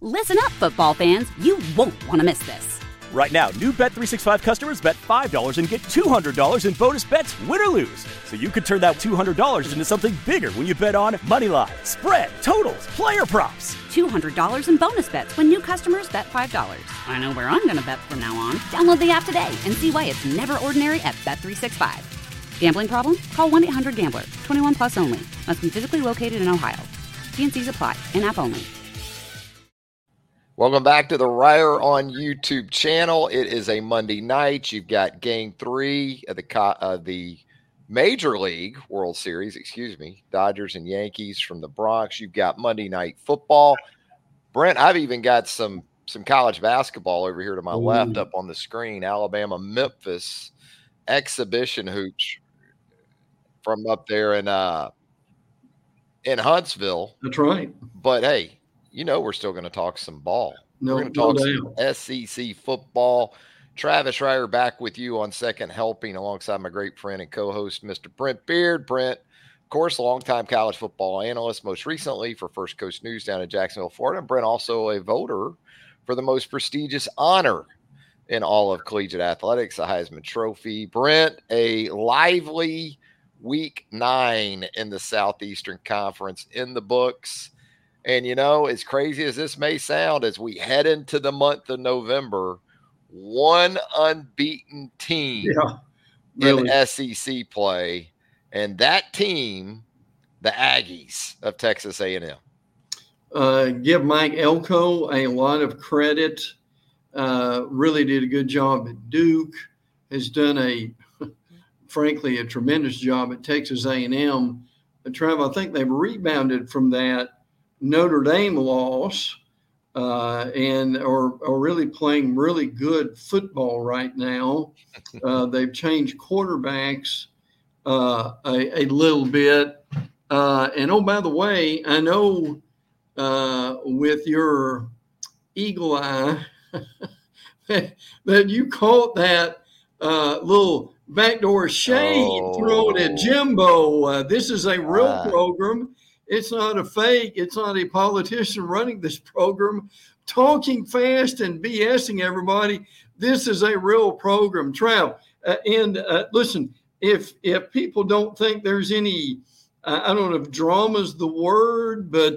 Listen up, football fans. You won't want to miss this. Right now, new Bet365 customers bet $5 and get $200 in bonus bets, win or lose. So you could turn that $200 into something bigger when you bet on money line, spread, totals, player props. $200 in bonus bets when new customers bet $5. I know where I'm going to bet from now on. Download the app today and see why it's never ordinary at Bet365. Gambling problem? Call 1-800-GAMBLER. 21 plus only. Must be physically located in Ohio. T&Cs apply. In-app only. Welcome back to the Ryer on YouTube channel. It is a Monday night. You've got Game 3 of the Major League World Series, Dodgers and Yankees from the Bronx. You've got Monday Night Football. Brent, I've even got some college basketball over here to my left up on the screen. Alabama, Memphis, exhibition hoops from up there in Huntsville. That's right. But, hey, we're still going to talk some ball. We're going to talk some SEC football. Travis Ryer back with you on Second Helping alongside my great friend and co-host, Mr. Brent Beard. Brent, of course, longtime college football analyst, most recently for First Coast News down in Jacksonville, Florida. And Brent also a voter for the most prestigious honor in all of collegiate athletics, the Heisman Trophy. Brent, a lively Week 9 in the Southeastern Conference in the books. And, as crazy as this may sound, as we head into the month of November, one unbeaten team in SEC play, and that team, the Aggies of Texas A&M. Give Mike Elko a lot of credit. Really did a good job at Duke. Has done frankly, a tremendous job at Texas A&M. Trav, I think they've rebounded from that Notre Dame loss and are really playing really good football right now. They've changed quarterbacks a little bit. And, by the way, I know with your eagle eye that you caught that little backdoor shade thrown at Jimbo. This is a real program. It's not a fake. It's not a politician running this program, talking fast and BSing everybody. This is a real program, Trav. Listen, if people don't think there's any, I don't know if drama's the word, but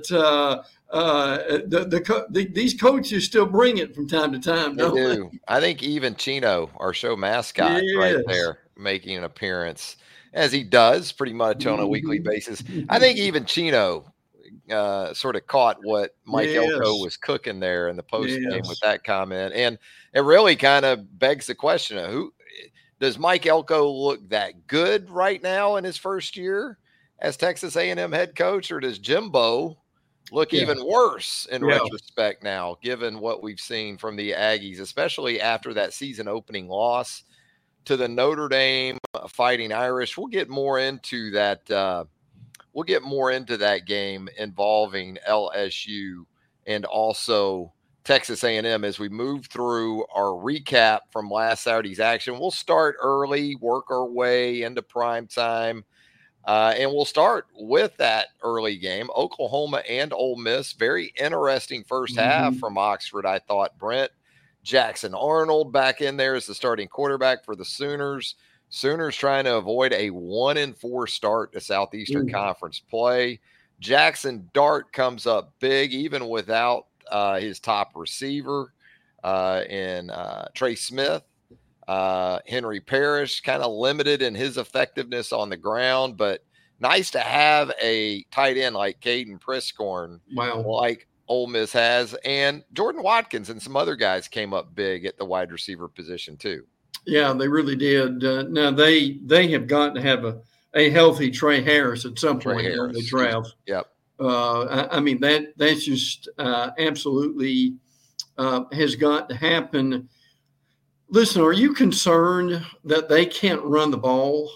these coaches still bring it from time to time. They do. I think even Chino, our show mascot, right there, making an appearance, as he does pretty much on a weekly basis. I think even Chino sort of caught what Mike Elko was cooking there in the post game with that comment. And it really kind of begs the question of who does Mike Elko look that good right now in his first year as Texas A&M head coach, or does Jimbo look even worse in retrospect now, given what we've seen from the Aggies, especially after that season opening loss to the Notre Dame Fighting Irish? We'll get more into that. We'll get more into that game involving LSU and also Texas A&M as we move through our recap from last Saturday's action. We'll start early, work our way into prime time, and we'll start with that early game, Oklahoma and Ole Miss. Very interesting first half from Oxford, I thought, Brent. Jackson Arnold back in there as the starting quarterback for the Sooners. Sooners trying to avoid a 1-4 start to Southeastern Conference play. Jackson Dart comes up big, even without his top receiver in Trey Smith. Henry Parrish kind of limited in his effectiveness on the ground, but nice to have a tight end like Caden Priscorn, like Ole Miss has, and Jordan Watkins and some other guys came up big at the wide receiver position too. Yeah, they really did. Now they have got to have a healthy Trey Harris at some point in the draft. Yep. I mean that's just absolutely has got to happen. Listen, are you concerned that they can't run the ball?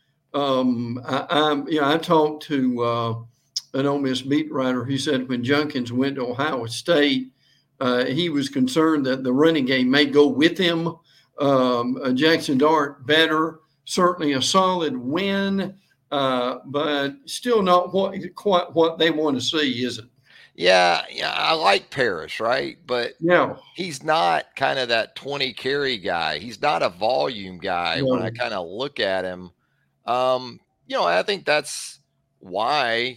I talked to an Ole Miss beat writer. He said when Junkins went to Ohio State, he was concerned that the running game may go with him. Jackson Dart better, certainly a solid win, but still not quite what they want to see, is it? Yeah, I like Parrish, right? But Yeah. he's not kind of that 20 carry guy. He's not a volume guy when I No. kind of look at him. I think that's why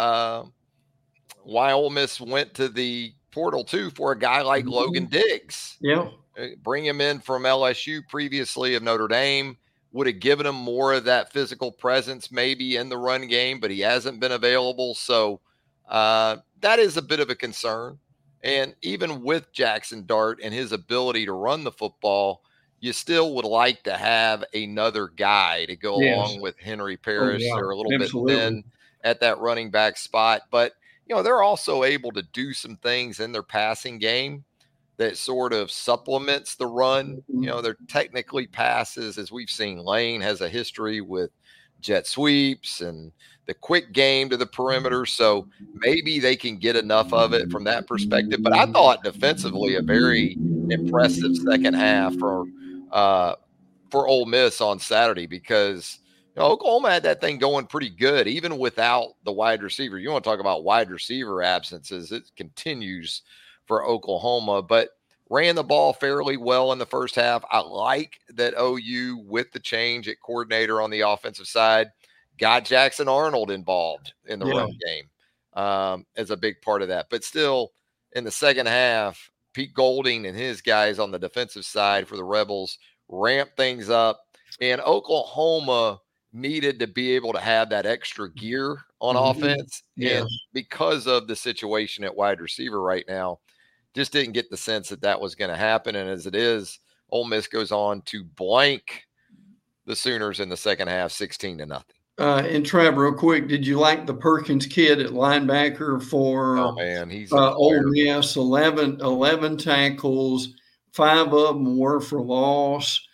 Ole Miss went to the portal too for a guy like Logan Diggs. Yeah. Bring him in from LSU previously of Notre Dame. Would have given him more of that physical presence maybe in the run game, but he hasn't been available. So that is a bit of a concern. And even with Jackson Dart and his ability to run the football, you still would like to have another guy to go along with Henry Parrish. They're a little bit thin at that running back spot. But, they're also able to do some things in their passing game that sort of supplements the run. They're technically passes, as we've seen. Lane has a history with jet sweeps and the quick game to the perimeter. So maybe they can get enough of it from that perspective. But I thought defensively a very impressive second half for Ole Miss on Saturday, because Oklahoma had that thing going pretty good, even without the wide receiver. You want to talk about wide receiver absences. It continues for Oklahoma, but ran the ball fairly well in the first half. I like that OU, with the change at coordinator on the offensive side, got Jackson Arnold involved in the run game as a big part of that. But still, in the second half, Pete Golding and his guys on the defensive side for the Rebels ramped things up, and Oklahoma needed to be able to have that extra gear on offense. And because of the situation at wide receiver right now, just didn't get the sense that was going to happen. And as it is, Ole Miss goes on to blank the Sooners in the second half, 16-0. And Trav, real quick, did you like the Perkins kid at linebacker for he's Ole Miss? 11 tackles, 5 of them were for loss,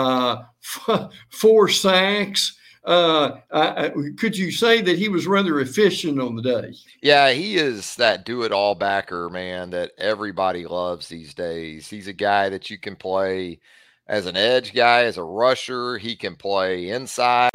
4 sacks. Could you say that he was rather efficient on the day? Yeah, he is that do-it-all backer, man, that everybody loves these days. He's a guy that you can play as an edge guy, as a rusher. He can play inside.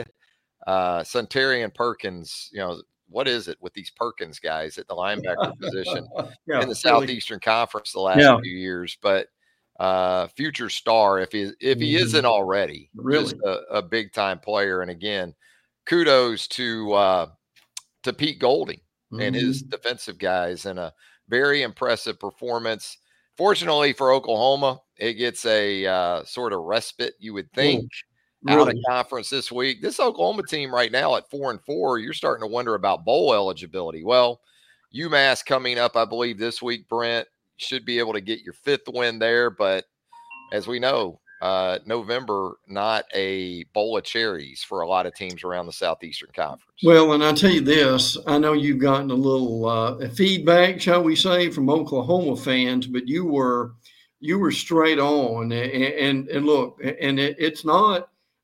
Suntarine Perkins, what is it with these Perkins guys at the linebacker position in the Southeastern Conference the last few years? But future star, if he isn't already, just a big time player. And again, kudos to Pete Golding and his defensive guys, and a very impressive performance. Fortunately for Oklahoma, it gets a sort of respite, you would think, out of conference this week. This Oklahoma team right now at 4-4, you're starting to wonder about bowl eligibility. Well, UMass coming up, I believe, this week, Brent, should be able to get your 5th win there. But as we know, November, not a bowl of cherries for a lot of teams around the Southeastern Conference. Well, and I'll tell you this, I know you've gotten a little feedback, shall we say, from Oklahoma fans, but you were straight on. And look, and it's not,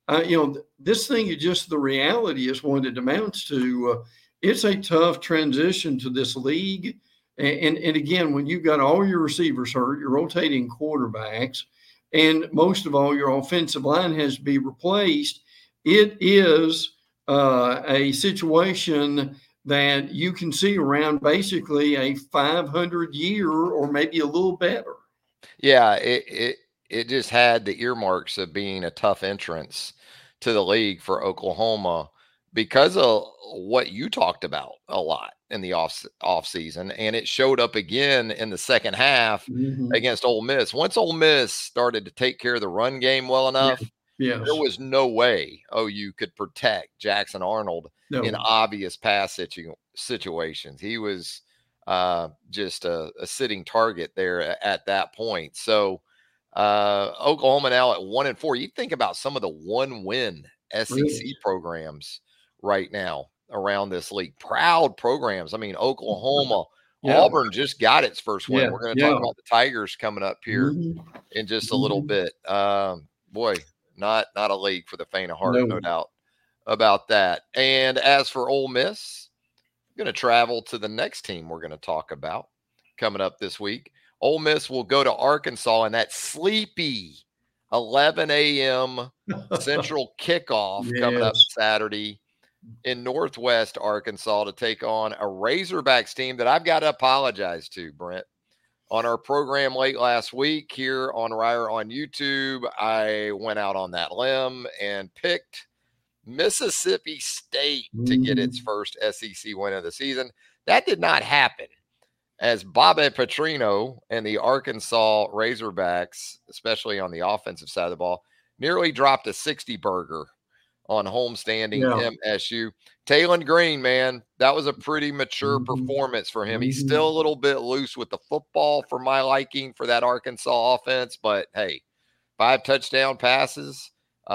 this thing is just, the reality is what it amounts to. It's a tough transition to this league. And again, when you've got all your receivers hurt, you're rotating quarterbacks, and most of all, your offensive line has to be replaced, it is a situation that you can see around basically a 500-year or maybe a little better. Yeah, it just had the earmarks of being a tough entrance to the league for Oklahoma because of what you talked about a lot in the off season, and it showed up again in the second half against Ole Miss. Once Ole Miss started to take care of the run game well enough, there was no way OU could protect Jackson Arnold in obvious pass situations. He was just a sitting target there at that point. So Oklahoma now at 1-4. You think about some of the 1-win SEC programs right now around this league. Proud programs. I mean, Oklahoma, Auburn just got its first win. We're going to talk about the Tigers coming up here in just a little bit. Boy, not a league for the faint of heart, no doubt about that. And as for Ole Miss, I'm going to travel to the next team we're going to talk about coming up this week. Ole Miss will go to Arkansas, and that sleepy 11 a.m. Central kickoff coming up Saturday. in Northwest Arkansas to take on a Razorbacks team that I've got to apologize to, Brent. On our program late last week here on Ryer on YouTube, I went out on that limb and picked Mississippi State to get its first SEC win of the season. That did not happen, as Bobby Petrino and the Arkansas Razorbacks, especially on the offensive side of the ball, nearly dropped a 60-burger on homestanding MSU. Taylon Green, man, that was a pretty mature performance for him. He's still a little bit loose with the football for my liking for that Arkansas offense, but hey, 5 touchdown passes,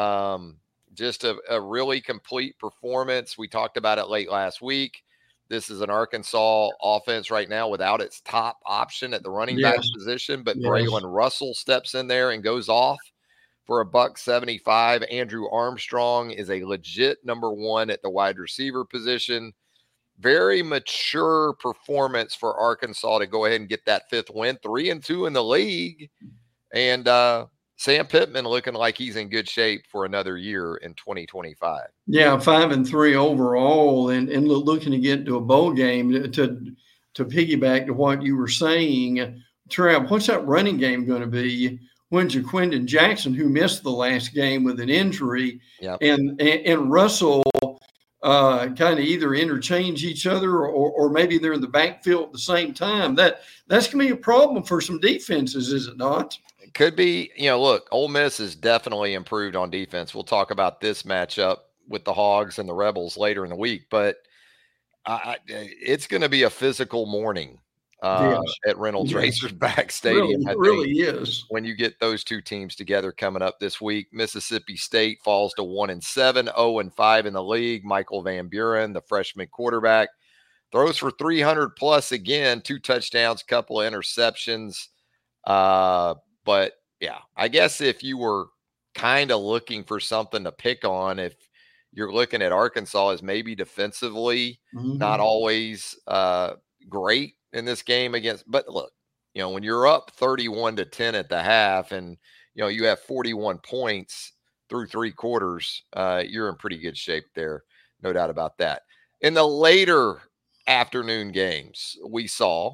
just a really complete performance. We talked about it late last week. This is an Arkansas offense right now without its top option at the running back position, but Braylon Russell steps in there and goes off for $175. Andrew Armstrong is a legit number 1 at the wide receiver position. Very mature performance for Arkansas to go ahead and get that 5th win, 3-2 in the league. And Sam Pittman looking like he's in good shape for another year in 2025. Yeah, 5-3 overall, and looking to get into a bowl game. To piggyback to what you were saying, Trev, what's that running game going to be when Jaquindon Jackson, who missed the last game with an injury, and Russell kind of either interchange each other or maybe they're in the backfield at the same time? That's going to be a problem for some defenses, is it not? It could be. Look, Ole Miss has definitely improved on defense. We'll talk about this matchup with the Hogs and the Rebels later in the week, but it's going to be a physical morning at Reynolds Razorback Stadium. It really is. When you get those two teams together coming up this week. Mississippi State falls to 1-7, 0-5 in the league. Michael Van Buren, the freshman quarterback, throws for 300 plus again, 2 touchdowns, couple of interceptions. But yeah, I guess if you were kind of looking for something to pick on, if you're looking at Arkansas as maybe defensively, not always great in this game but look, when you're up 31-10 at the half and, you have 41 points through 3 quarters, you're in pretty good shape there. No doubt about that. In the later afternoon games, we saw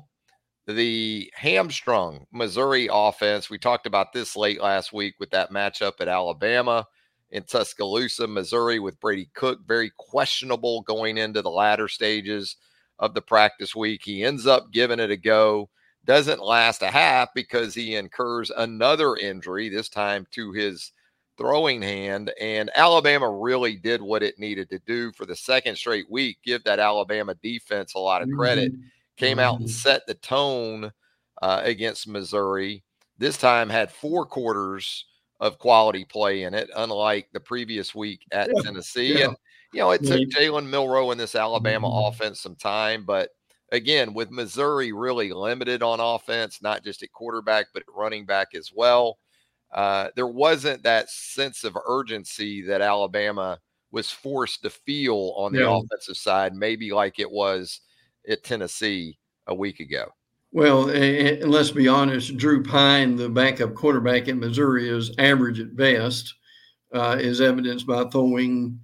the hamstrung Missouri offense. We talked about this late last week with that matchup at Alabama in Tuscaloosa, Missouri, with Brady Cook, very questionable going into the latter stages of the practice week. He ends up giving it a go, doesn't last a half because he incurs another injury, this time to his throwing hand. And Alabama really did what it needed to do for the second straight week. Give that Alabama defense a lot of credit. Came out and set the tone against Missouri. This time had 4 quarters of quality play in it, unlike the previous week at Tennessee. And, it took Jalen Milroe and this Alabama offense some time. But, again, with Missouri really limited on offense, not just at quarterback, but at running back as well, there wasn't that sense of urgency that Alabama was forced to feel on the offensive side, maybe like it was at Tennessee a week ago. Well, and let's be honest, Drew Pine, the backup quarterback in Missouri, is average at best, is evidenced by throwing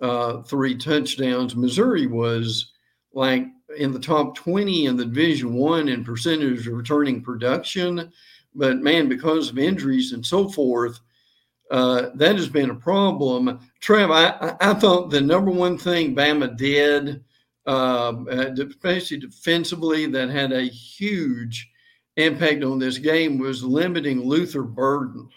3 touchdowns. Missouri was like in the top 20 in the Division I in percentage of returning production. But, man, because of injuries and so forth, that has been a problem. Trev, I thought the number one thing Bama did, especially defensively, that had a huge impact on this game was limiting Luther Burden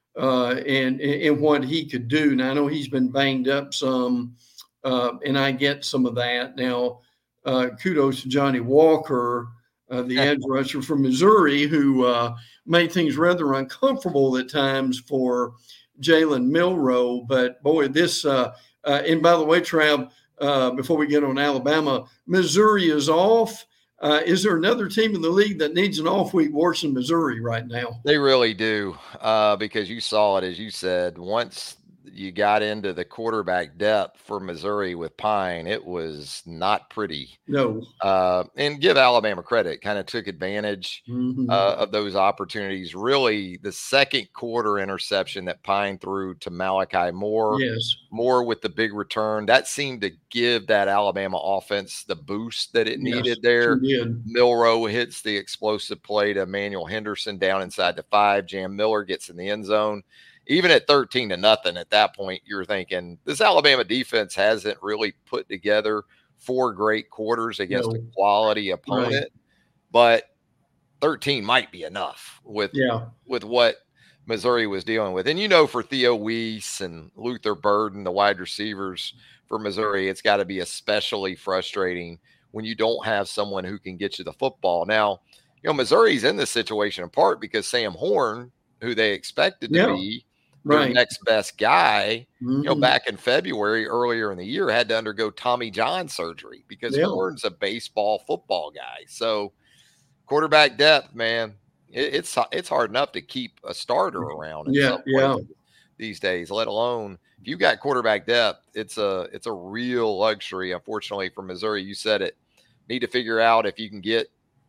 and what he could do. Now, I know he's been banged up some, and I get some of that. Now, kudos to Johnny Walker, the edge rusher from Missouri, who made things rather uncomfortable at times for Jalen Milroe. But, boy, this and by the way, Trav, before we get on Alabama, Missouri is off. Is there another team in the league that needs an off week worse than Missouri right now? They really do, because you saw it, as you said, once you got into the quarterback depth for Missouri with Pine, it was not pretty. No. And give Alabama credit, kind of took advantage of those opportunities. Really, the second quarter interception that Pine threw to Malachi Moore, Moore with the big return, that seemed to give that Alabama offense the boost that it needed there. Milroe hits the explosive play to Emmanuel Henderson down inside the 5. Jam Miller gets in the end zone. Even at 13-0 at that point, you're thinking this Alabama defense hasn't really put together 4 great quarters against a quality opponent, but 13 might be enough with what Missouri was dealing with. And, for Theo Weiss and Luther Burden, the wide receivers for Missouri, it's got to be especially frustrating when you don't have someone who can get you the football. Now, Missouri's in this situation in part because Sam Horn, who they expected to be their next best guy, back in February, earlier in the year, had to undergo Tommy John surgery because Horn's a baseball football guy. So quarterback depth, man, it's hard enough to keep a starter around these days, let alone if you got quarterback depth. It's a real luxury, unfortunately, for Missouri. You said it. Need to figure out if you can get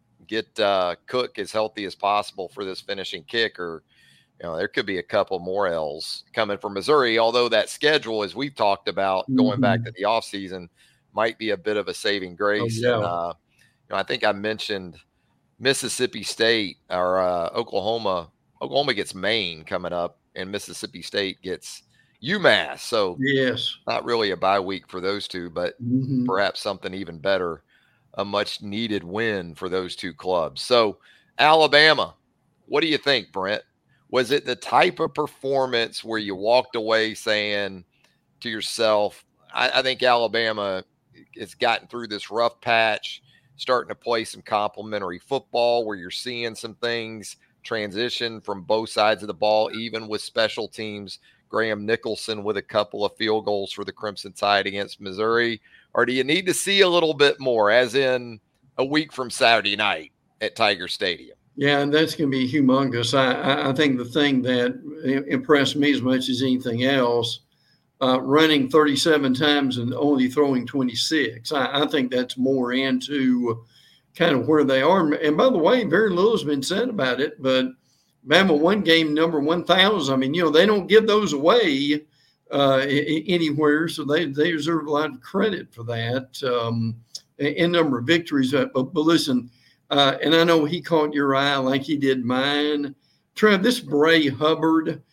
Cook as healthy as possible for this finishing kick, or there could be a couple more L's coming from Missouri, although that schedule, as we've talked about going back to the offseason, might be a bit of a saving grace. And, I think I mentioned Mississippi State or Oklahoma. Oklahoma gets Maine coming up, and Mississippi State gets UMass. So not really a bye week for those two, but perhaps something even better, a much needed win for those two clubs. So Alabama, what do you think, Brent? Was it the type of performance where you walked away saying to yourself, I think Alabama has gotten through this rough patch, starting to play some complementary football where you're seeing some things transition from both sides of the ball, even with special teams, Graham Nicholson with a couple of field goals for the Crimson Tide against Missouri? Or do you need to see a little bit more, as in a week from Saturday night at Tiger Stadium? Yeah, and that's going to be humongous. I think the thing that impressed me as much as anything else, running 37 times and only throwing 26. I think that's more into kind of where they are. And by the way, very little has been said about it, but Bama won game number 1,000. I mean, they don't give those away anywhere, so they deserve a lot of credit for that in number of victories. But listen, and I know he caught your eye like he did mine. Trev, this Bray Hubbard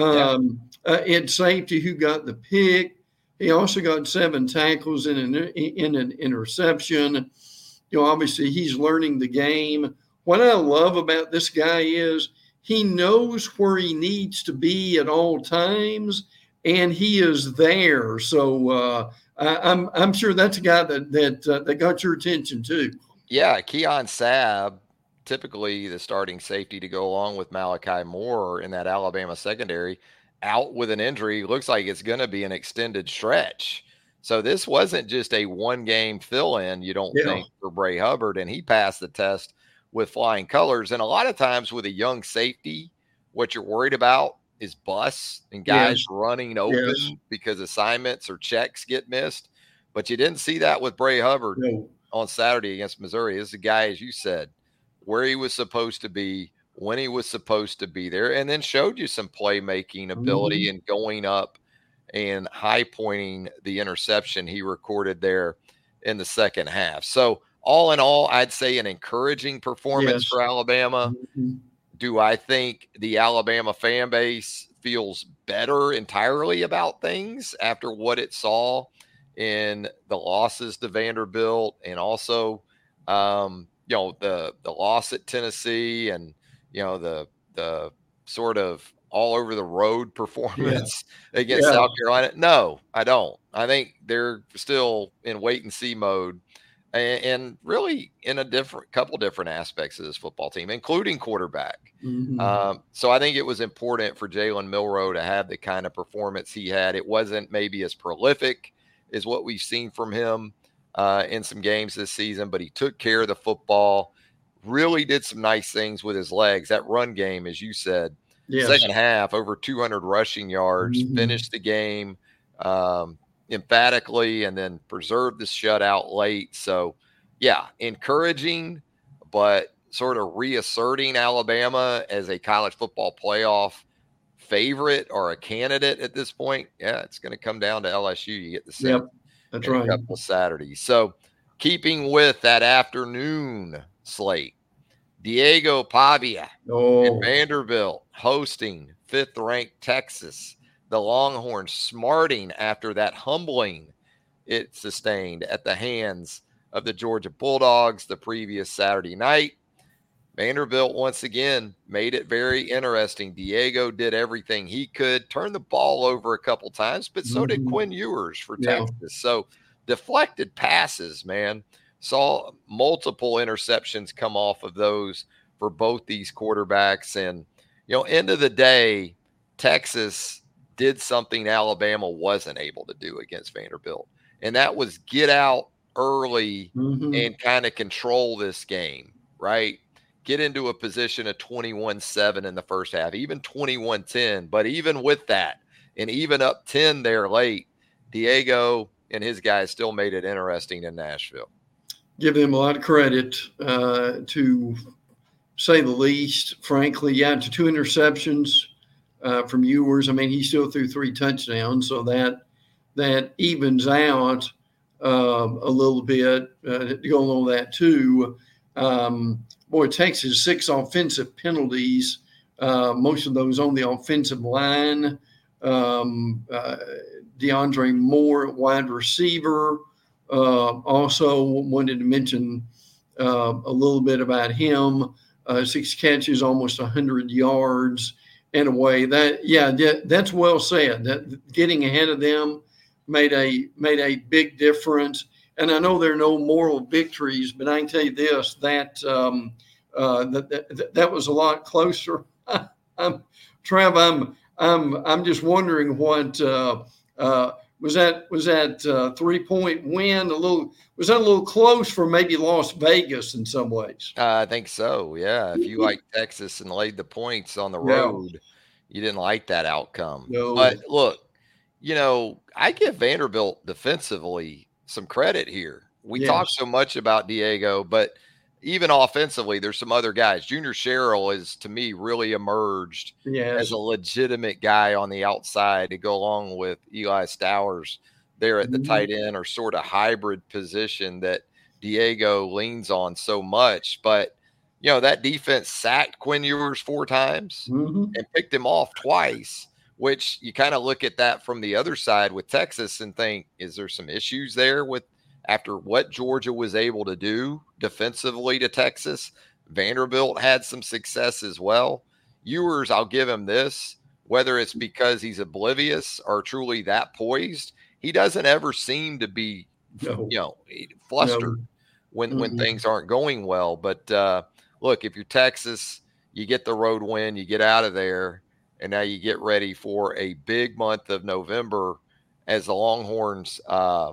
at safety who got the pick. He also got 7 tackles in an interception. Obviously he's learning the game. What I love about this guy is he knows where he needs to be at all times, and he is there. So I'm sure that's a guy that got your attention too. Yeah, Keon Sabb, typically the starting safety to go along with Malachi Moore in that Alabama secondary, out with an injury. Looks like it's going to be an extended stretch. So this wasn't just a one-game fill-in, you don't think, for Bray Hubbard, and he passed the test with flying colors. And a lot of times with a young safety, what you're worried about is busts and guys running open because assignments or checks get missed. But you didn't see that with Bray Hubbard on Saturday against Missouri. This is a guy, as you said, where he was supposed to be, when he was supposed to be there, and then showed you some playmaking ability and going up and high pointing the interception he recorded there in the second half. So all in all, I'd say an encouraging performance for Alabama. Do I think the Alabama fan base feels better entirely about things after what it saw in the losses to Vanderbilt, and also, the loss at Tennessee, and, the sort of all over the road performance against South Carolina? No, I don't. I think they're still in wait and see mode, and really in a couple different aspects of this football team, including quarterback. So I think it was important for Jalen Milroe to have the kind of performance he had. It wasn't maybe as prolific as what we've seen from him in some games this season, but he took care of the football, really did some nice things with his legs. That run game, as you said, Yes. Second half, over 200 rushing yards, finished the game emphatically, and then preserved the shutout late. So, yeah, encouraging, but sort of reasserting Alabama as a college football playoff favorite or a candidate at this point. Yeah, it's going to come down to LSU. You get the sense. Yep, that's right. A couple of Saturdays. So, keeping with that afternoon slate, Diego Pavia and Vanderbilt hosting 5th-ranked Texas. The Longhorns smarting after that humbling it sustained at the hands of the Georgia Bulldogs the previous Saturday night. Vanderbilt once again made it very interesting. Diego did everything he could, turned the ball over a couple times, but so did Quinn Ewers for Texas. So deflected passes, man. Saw multiple interceptions come off of those for both these quarterbacks. And, end of the day, Texas did something Alabama wasn't able to do against Vanderbilt. And that was get out early and kind of control this game, right? Get into a position of 21-7 in the first half, even 21-10. But even with that, and even up 10 there late, Diego and his guys still made it interesting in Nashville. Give them a lot of credit, to say the least. Frankly, to 2 interceptions from Ewers. I mean, he still threw 3 touchdowns, so that evens out a little bit. Going on that too. Texas 6 offensive penalties, most of those on the offensive line. DeAndre Moore, wide receiver. Also wanted to mention a little bit about him. 6 catches, almost 100 yards. In a way that's well said. That getting ahead of them made a big difference. And I know there are no moral victories, but I can tell you this: that that was a lot closer. Trev, I'm just wondering what was that 3-point win was that a little close for maybe Las Vegas in some ways? I think so. Yeah. If you like Texas and laid the points on the road, you didn't like that outcome. No. But look, I give Vanderbilt defensively some credit here. We talk so much about Diego, but even offensively, there's some other guys. Junior Sherrill is, to me, really emerged as a legitimate guy on the outside to go along with Eli Stowers there at the tight end, or sort of hybrid position that Diego leans on so much. But, that defense sacked Quinn Ewers 4 times and picked him off twice, which you kind of look at that from the other side with Texas and think, is there some issues there with after what Georgia was able to do defensively to Texas? Vanderbilt had some success as well. Ewers, I'll give him this, whether it's because he's oblivious or truly that poised, he doesn't ever seem to be, flustered when things aren't going well. But look, if you're Texas, you get the road win, you get out of there, and now you get ready for a big month of November as the Longhorns,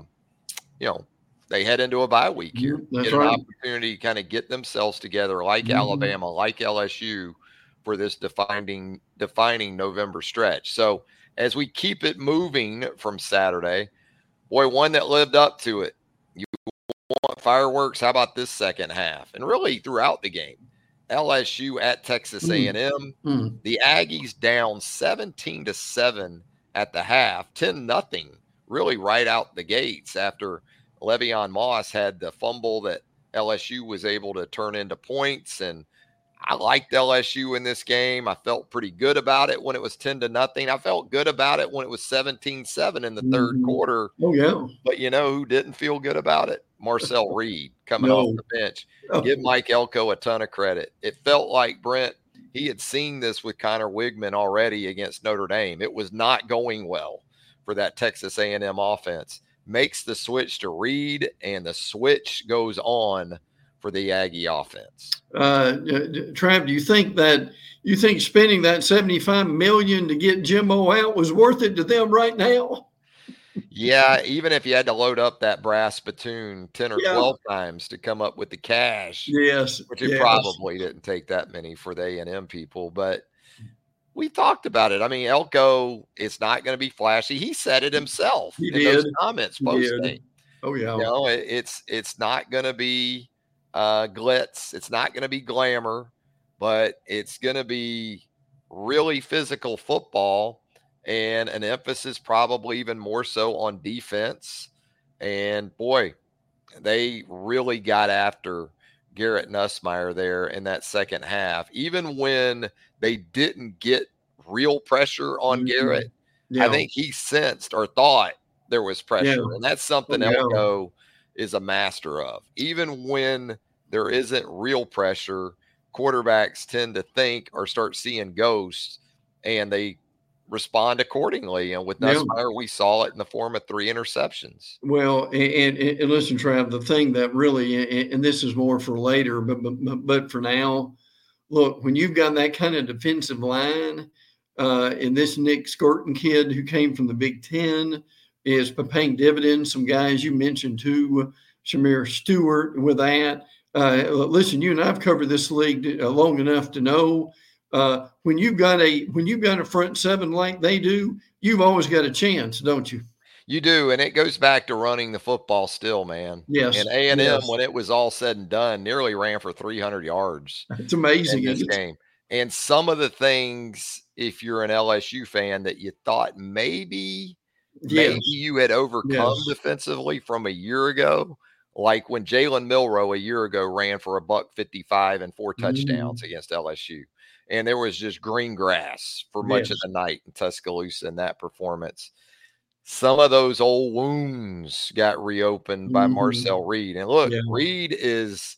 they head into a bye week here. That's get an opportunity to kind of get themselves together like Alabama, like LSU, for this defining November stretch. So as we keep it moving from Saturday, one that lived up to it. You want fireworks? How about this second half? And really throughout the game, LSU at Texas A&M. The Aggies down 17-7 at the half, 10-0, really right out the gates after Le'Veon Moss had the fumble that LSU was able to turn into points. And I liked LSU in this game. I felt pretty good about it when it was 10-0. I felt good about it when it was 17-7 in the third quarter. Oh, yeah. But who didn't feel good about it? Marcel Reed coming off the bench. Give Mike Elko a ton of credit. It felt like, Brent, he had seen this with Connor Wigman already against Notre Dame. It was not going well for that Texas A&M offense. Makes the switch to Reed, and the switch goes on for the Aggie offense. Trav, do you think spending that $75 million to get Jimbo out was worth it to them right now? Yeah, even if you had to load up that brass spittoon 10 or 12 times to come up with the cash. Yes. Which it probably didn't take that many for the A&M people. But we talked about it. I mean, Elko, it's not going to be flashy. He said it himself those comments post-game. Oh, yeah. You know, it's not going to be glitz. It's not going to be glamour, but it's going to be really physical football and an emphasis probably even more so on defense. And, boy, they really got after Garrett Nussmeier there in that second half. Even when they didn't get real pressure on Garrett, I think he sensed or thought there was pressure. And that's something Elko is a master of. Even when there isn't real pressure, quarterbacks tend to think or start seeing ghosts, and they respond accordingly. And with Nussmeier, we saw it in the form of 3 interceptions. Well, and listen, Trav, the thing that really, and this is more for later, but for now, look, when you've got that kind of defensive line, and this Nick Skirton kid who came from the Big Ten is paying dividends. Some guys you mentioned too, Shamir Stewart with that. Listen, you and I've covered this league long enough to know when you've got a front seven like they do, you've always got a chance, don't you? You do, and it goes back to running the football still, man. Yes. And A&M, when it was all said and done, nearly ran for 300 yards. It's amazing in this game. And some of the things, if you're an LSU fan, that you thought maybe you had overcome defensively from a year ago, like when Jalen Milroe a year ago ran for $155 and 4 touchdowns against LSU. And there was just green grass for much of the night in Tuscaloosa in that performance. Some of those old wounds got reopened by Marcel Reed. And look, Reed is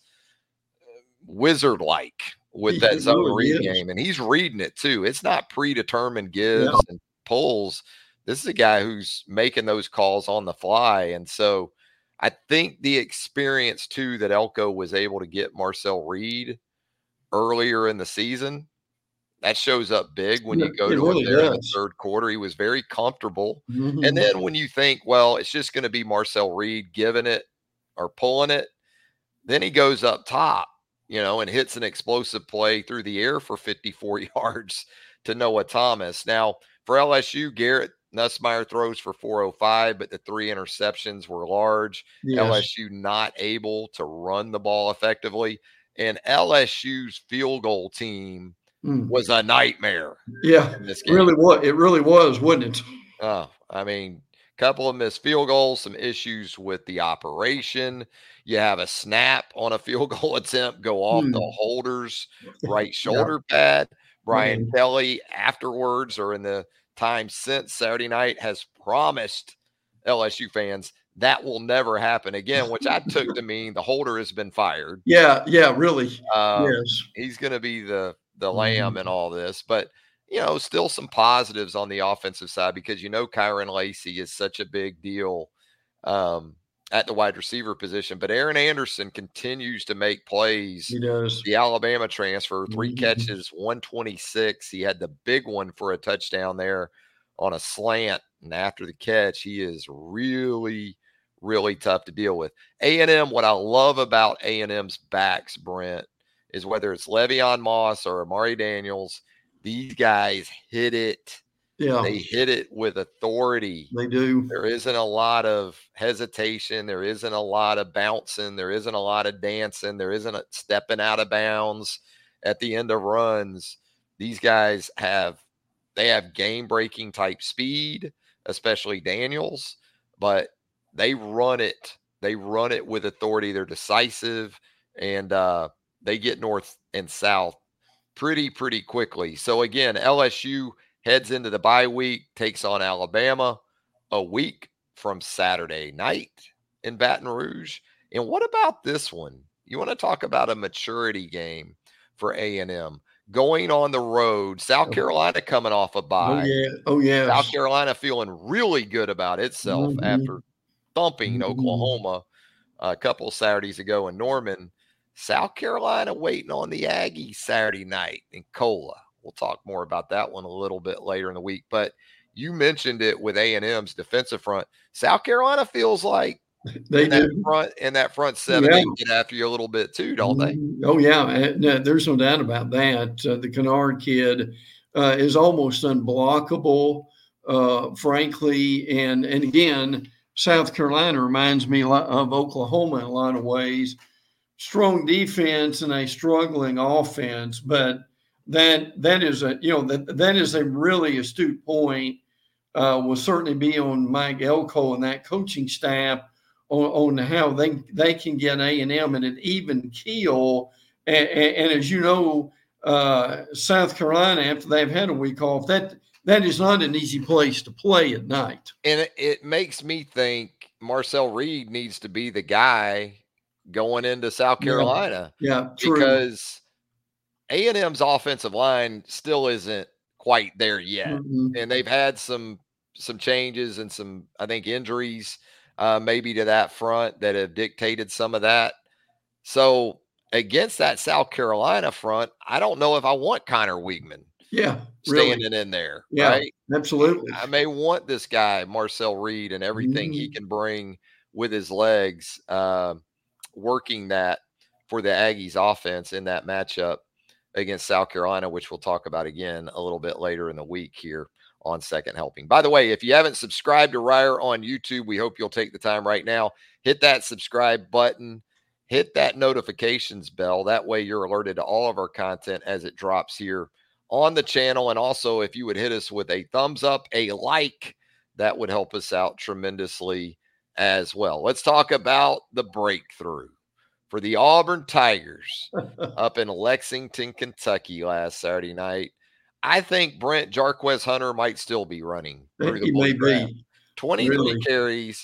wizard-like with that zone read game. And he's reading it too. It's not predetermined gives and pulls. This is a guy who's making those calls on the fly. And so I think the experience too that Elko was able to get Marcel Reed earlier in the season, that shows up big when you go to him there in the third quarter. He was very comfortable. And then when you think, well, it's just going to be Marcel Reed giving it or pulling it, then he goes up top, and hits an explosive play through the air for 54 yards to Noah Thomas. Now, for LSU, Garrett Nussmeier throws for 405, but the 3 interceptions were large. LSU not able to run the ball effectively. And LSU's field goal team was a nightmare. Yeah, in this game. It really was, wasn't it? I mean, a couple of missed field goals, some issues with the operation. You have a snap on a field goal attempt go off the holder's right shoulder pad. Brian Kelly afterwards, or in the time since Saturday night, has promised LSU fans that will never happen again, which I took to mean the holder has been fired. Yeah, really. He's going to be the lamb in all this, but still some positives on the offensive side because Kyron Lacey is such a big deal at the wide receiver position, but Aaron Anderson continues to make plays. He does. The Alabama transfer, 3 catches, 126. He had the big one for a touchdown there on a slant, and after the catch, he is really, really tough to deal with. A&M, what I love about A&M's backs, Brent, is whether it's Le'Veon Moss or Amari Daniels, these guys hit it. Yeah. They hit it with authority. They do. There isn't a lot of hesitation. There isn't a lot of bouncing. There isn't a lot of dancing. There isn't a stepping out of bounds at the end of runs. These guys have game-breaking type speed, especially Daniels, but they run it. They run it with authority. They're decisive, and they get north and south pretty quickly. So, again, LSU heads into the bye week, takes on Alabama a week from Saturday night in Baton Rouge. And what about this one? You want to talk about a maturity game for A&M. Going on the road, South Carolina coming off a bye. Oh, yeah. South Carolina feeling really good about itself after thumping Oklahoma a couple of Saturdays ago in Norman. South Carolina waiting on the Aggies Saturday night in Cola. We'll talk more about that one a little bit later in the week. But you mentioned it with A&M's defensive front. South Carolina feels like in that front seven, they get after you a little bit too, don't they? Oh, yeah. There's no doubt about that. The Kennard kid is almost unblockable, frankly. And again, South Carolina reminds me of Oklahoma in a lot of ways. Strong defense and a struggling offense, but that is a really astute point. Will certainly be on Mike Elko and that coaching staff on how they can get A&M at an even keel. And as you know, South Carolina, after they've had a week off, that is not an easy place to play at night. And it makes me think Marcel Reed needs to be the guy going into South Carolina. Yeah, true. Because A&M's offensive line still isn't quite there yet. Mm-hmm. And they've had some changes and some, I think, injuries maybe to that front that have dictated some of that. So against that South Carolina front, I don't know if I want Connor Weigman standing in there. Yeah, right? Absolutely. I may want this guy, Marcel Reed, and everything he can bring with his legs, working that for the Aggies offense in that matchup against South Carolina, which we'll talk about again a little bit later in the week here on Second Helping. By the way, if you haven't subscribed to Ryder on YouTube, we hope you'll take the time right now. Hit that subscribe button. Hit that notifications bell. That way you're alerted to all of our content as it drops here on the channel. And also, if you would hit us with a thumbs up, a like, that would help us out tremendously as well. Let's talk about the breakthrough for the Auburn Tigers up in Lexington, Kentucky last Saturday night. I think Brent Jarquez Hunter might still be running through the may draft. be. 23 really? Carries,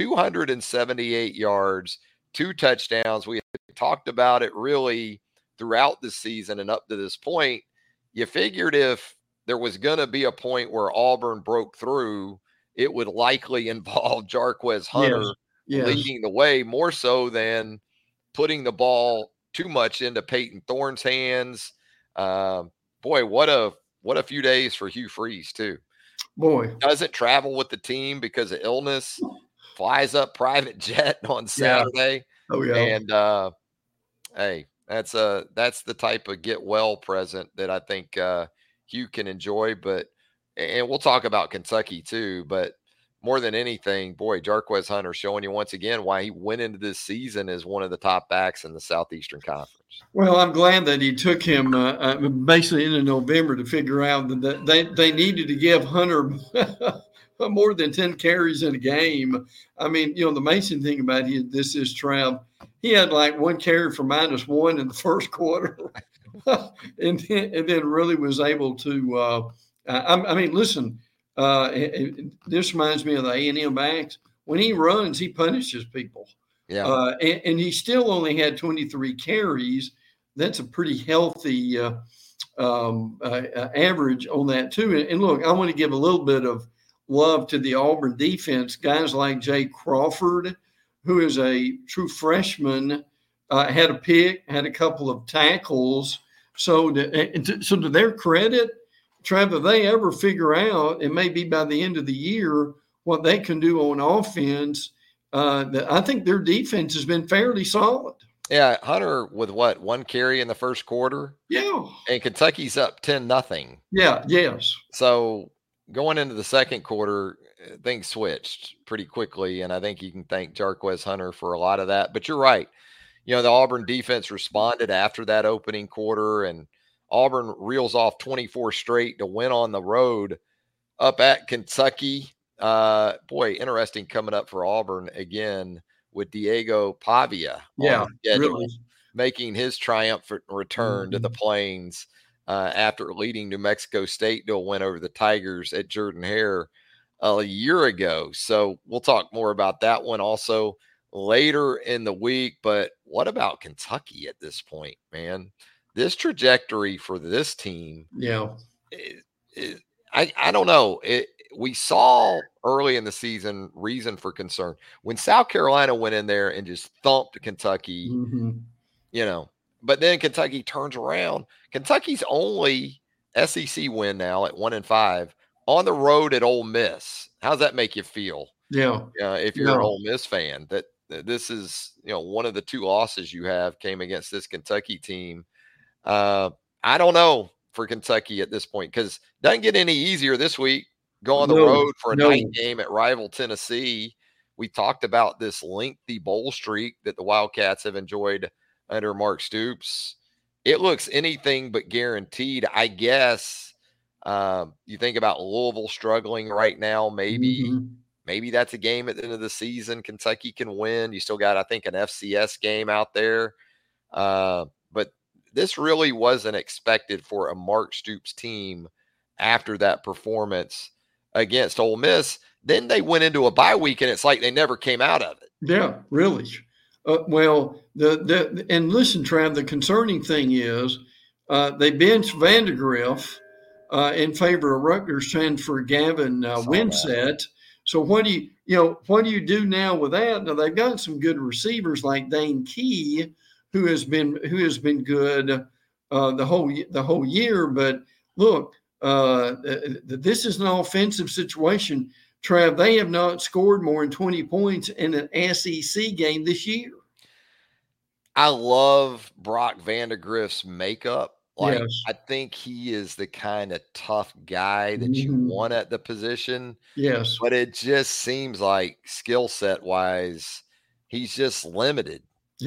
278 yards, 2 touchdowns. We talked about it really throughout the season and up to this point. You figured if there was going to be a point where Auburn broke through, it would likely involve Jarquez Hunter leading the way, more so than putting the ball too much into Peyton Thorne's hands. Boy, what a few days for Hugh Freeze too. Boy, doesn't travel with the team because of illness. Flies up private jet on Saturday. Yeah. Oh yeah. And hey, that's the type of get well present that I think Hugh can enjoy. And we'll talk about Kentucky too. But more than anything, boy, Jarquez Hunter showing you once again why he went into this season as one of the top backs in the Southeastern Conference. Well, I'm glad that he took him basically into November to figure out that they needed to give Hunter more than 10 carries in a game. I mean, the amazing thing about this is, Trav, he had like 1 carry for -1 in the first quarter, and then really was able to. I mean, listen. This reminds me of the A&M backs. When he runs, he punishes people. Yeah. And he still only had 23 carries. That's a pretty healthy average on that too. And look, I want to give a little bit of love to the Auburn defense. Guys like Jay Crawford, who is a true freshman, had a pick, had a couple of tackles. So to their credit, Trav, if they ever figure out, it may be by the end of the year, what they can do on offense, I think their defense has been fairly solid. Yeah, Hunter with 1 carry in the first quarter? Yeah. And Kentucky's up 10-0. Yeah, yes. So going into the second quarter, things switched pretty quickly, and I think you can thank Jarquez Hunter for a lot of that. But you're right. The Auburn defense responded after that opening quarter, and Auburn reels off 24 straight to win on the road up at Kentucky. Boy, interesting coming up for Auburn again with Diego Pavia. Yeah, really. Making his triumphant return to the Plains after leading New Mexico State to a win over the Tigers at Jordan-Hare a year ago. So we'll talk more about that one also later in the week. But what about Kentucky at this point, man? This trajectory for this team, I don't know. We saw early in the season reason for concern when South Carolina went in there and just thumped Kentucky, but then Kentucky turns around. Kentucky's only SEC win now at 1-5 on the road at Ole Miss. How's that make you feel? Yeah. If you're an Ole Miss fan, that this is, one of the 2 losses you have came against this Kentucky team. I don't know. for Kentucky at this point, because it doesn't get any easier this week. Go on the road for a night game at rival Tennessee. We talked about this lengthy bowl streak that the Wildcats have enjoyed under Mark Stoops. It looks anything but guaranteed. I guess you think about Louisville struggling right now. Maybe that's a game at the end of the season Kentucky can win. You still got, I think, an FCS game out there. But this really wasn't expected for a Mark Stoops team after that performance against Ole Miss. Then they went into a bye week, and it's like they never came out of it. Yeah, really. Well, and listen, Trav, the concerning thing is they benched Vandegrift in favor of Rutgers transfer Gavin Winsett. So what do you do now with that? Now they've got some good receivers like Dane Key, who has been good the whole year. But look, this is an offensive situation. Trav, they have not scored more than 20 points in an SEC game this year. I love Brock Vandegrift's makeup. Yes. I think he is the kind of tough guy that you want at the position. Yes. But it just seems like skill set wise, he's just limited.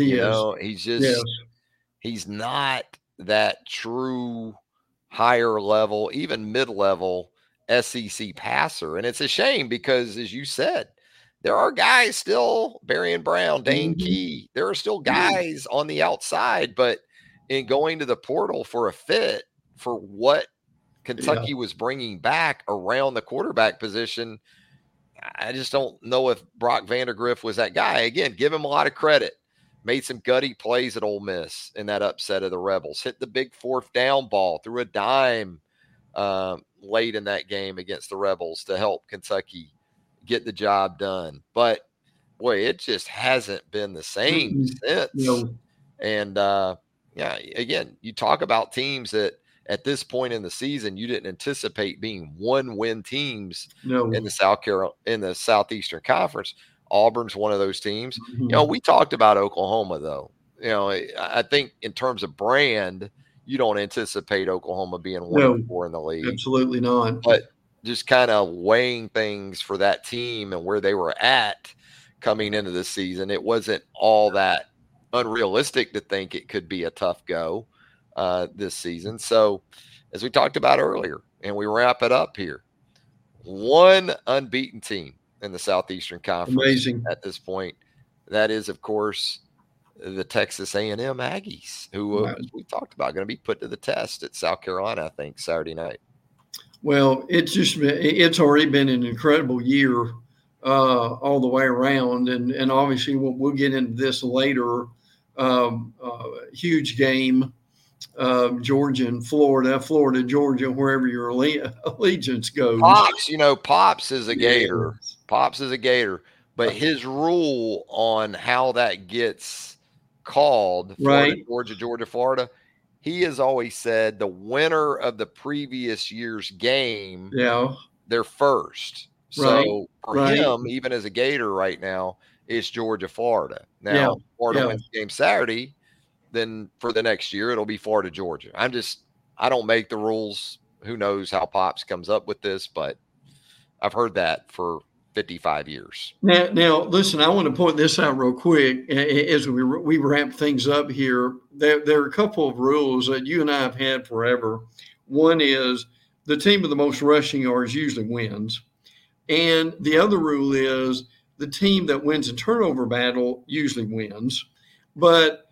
He's not that true higher level, even mid-level SEC passer. And it's a shame because, as you said, there are guys still, Barian Brown, Dane Key, there are still guys on the outside, but in going to the portal for a fit for what Kentucky was bringing back around the quarterback position, I just don't know if Brock Vandegrift was that guy. Again, give him a lot of credit. Made some gutty plays at Ole Miss in that upset of the Rebels. Hit the big fourth down ball, threw a dime late in that game against the Rebels to help Kentucky get the job done. But, boy, it just hasn't been the same since. No. And, again, you talk about teams that at this point in the season you didn't anticipate being one-win teams in the Southeastern Conference. Auburn's one of those teams. We talked about Oklahoma, though. I think in terms of brand, you don't anticipate Oklahoma being 1-4 in the league. Absolutely not. But just kind of weighing things for that team and where they were at coming into the season, it wasn't all that unrealistic to think it could be a tough go this season. So, as we talked about earlier, and we wrap it up here, one unbeaten team in the Southeastern Conference. Amazing. At this point. That is, of course, the Texas A&M Aggies, who as we talked about, going to be put to the test at South Carolina, I think, Saturday night. Well, it's already been an incredible year all the way around, and obviously we'll get into this later. Huge game, Georgia and Florida, Georgia, wherever your allegiance goes. Pops is a Gator. Pops is a Gator, but his rule on how that gets called, Georgia, Florida, he has always said the winner of the previous year's game, they're first. So for him, even as a Gator right now, it's Georgia, Florida. Now, Florida wins the game Saturday, then for the next year, it'll be Florida, Georgia. I don't make the rules. Who knows how Pops comes up with this, but I've heard that for 55 years. Now, listen, I want to point this out real quick as we wrap things up here. There are a couple of rules that you and I have had forever. One is the team with the most rushing yards usually wins. And the other rule is the team that wins a turnover battle usually wins. But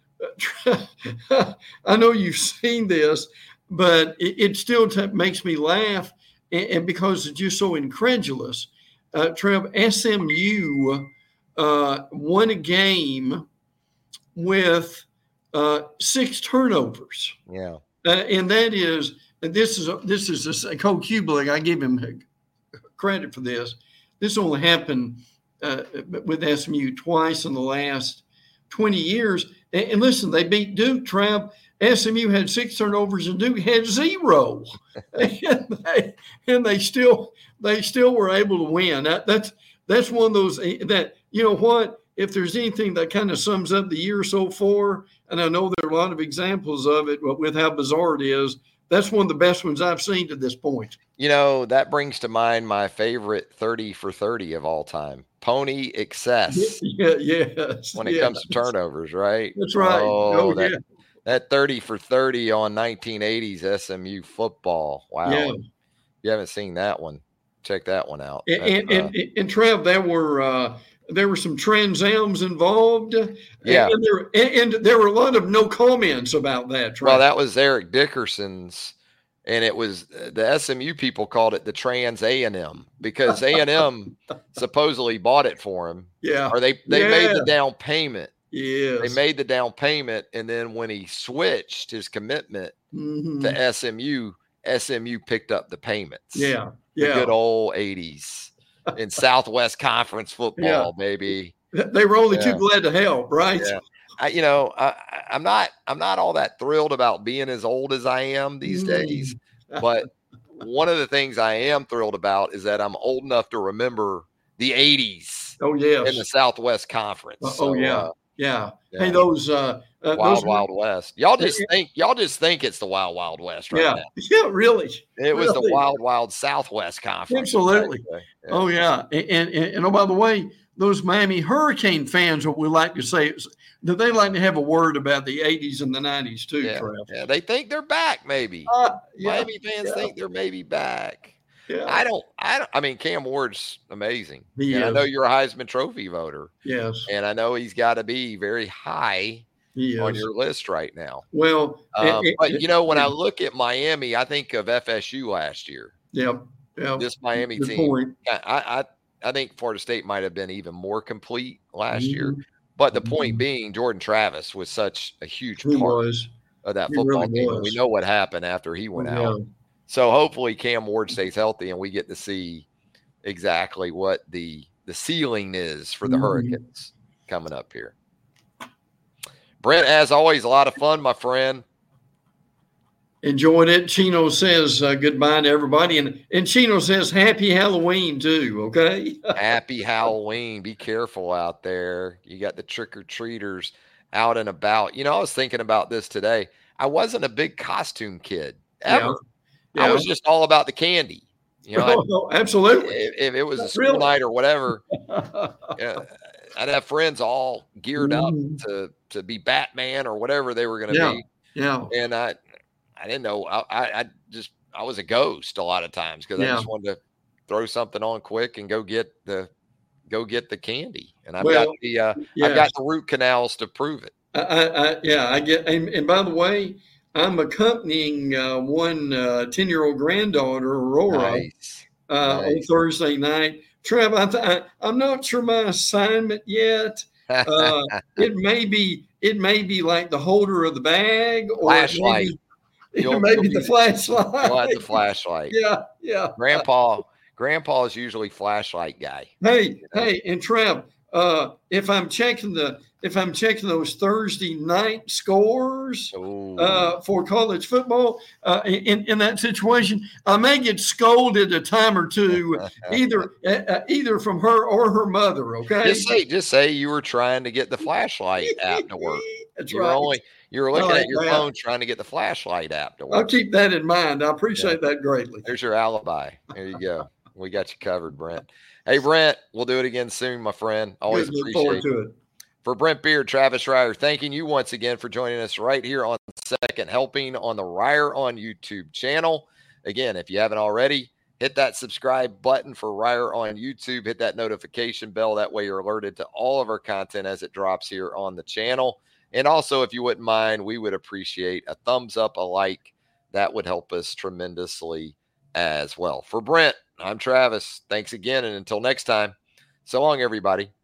I know you've seen this, but it still makes me laugh, and because it's just so incredulous. Trev, SMU won a game with 6 turnovers. Yeah, and this is Coach Kublik. I give him credit for this. This only happened with SMU twice in the last 20 years. And listen, they beat Duke, Trev. SMU had 6 turnovers and Duke had 0. and they still were able to win. That's one of those that, you know what, if there's anything that kind of sums up the year so far, and I know there are a lot of examples of it, but with how bizarre it is, that's one of the best ones I've seen to this point. You know, that brings to mind my favorite 30 for 30 of all time, Pony Excess. Yes. When it comes to turnovers, right? That's right. Oh, that 30 for 30 on 1980s SMU football. Wow. Yeah. If you haven't seen that one, check that one out. And Trev, there were some Trans Ams involved. Yeah. And there were a lot of no comments about that. Trev. Well, that was Eric Dickerson's, and it was the SMU people called it the Trans A&M because A&M supposedly bought it for him. Yeah. Or they made the down payment. Yes. They made the down payment, and then when he switched his commitment to SMU picked up the payments. Yeah. The good old 80s in Southwest Conference football, baby. They were only too glad to help, right? Yeah. I'm not all that thrilled about being as old as I am these days, but one of the things I am thrilled about is that I'm old enough to remember the 80s. Oh, yes. In the Southwest Conference. Yeah. Hey, those Wild West. Y'all just think it's the Wild West right now. Yeah, really. It was the Wild Southwest Conference. Absolutely. Yeah. Oh yeah. And oh, by the way, those Miami Hurricane fans, what we like to say is that they like to have a word about the 80s and the 90s too, Trev. Yeah, they think they're back, maybe. Miami fans think they're maybe back. Yeah. I mean, Cam Ward's amazing. I know you're a Heisman Trophy voter. Yes. And I know he's got to be very high on your list right now. Well, but you know, when I look at Miami, I think of FSU last year. Yeah. This Miami team. I think Florida State might have been even more complete last year. But the point being, Jordan Travis was such a huge part of that football team. And we know what happened after he went out. So hopefully Cam Ward stays healthy and we get to see exactly what the ceiling is for the Hurricanes coming up here. Brent, as always, a lot of fun, my friend. Enjoyed it. Chino says goodbye to everybody. And Chino says happy Halloween too, okay? Happy Halloween. Be careful out there. You got the trick-or-treaters out and about. You know, I was thinking about this today. I wasn't a big costume kid ever. Yeah. I was just all about the candy. You know, absolutely. If it was a school night or whatever, I'd have friends all geared up to be Batman or whatever they were going to be. Yeah. And I didn't know. I was a ghost a lot of times because I just wanted to throw something on quick and go get the candy. And I've got the root canals to prove it. I get. And by the way, I'm accompanying one 10-year-old granddaughter, Aurora, on Thursday night. Trev, I'm not sure my assignment yet. It may be like the holder of the bag or flashlight. Maybe the flashlight. You'll have the flashlight. Yeah. Grandpa is usually flashlight guy. Hey, and Trev, if I'm checking those Thursday night scores for college football, in that situation, I may get scolded a time or two, either from her or her mother. Okay. Just say you were trying to get the flashlight app to work. That's right. You were looking at your phone trying to get the flashlight app to work. I'll keep that in mind. I appreciate that greatly. There's your alibi. There you go. We got you covered, Brent. Hey, Brent, we'll do it again soon, my friend. Always appreciate it. For Brent Beard, Travis Reier, thanking you once again for joining us right here on Second Helping on the Reier on YouTube channel. Again, if you haven't already, hit that subscribe button for Reier on YouTube. Hit that notification bell. That way you're alerted to all of our content as it drops here on the channel. And also, if you wouldn't mind, we would appreciate a thumbs up, a like. That would help us tremendously as well. For Brent, I'm Travis. Thanks again. And until next time, so long, everybody.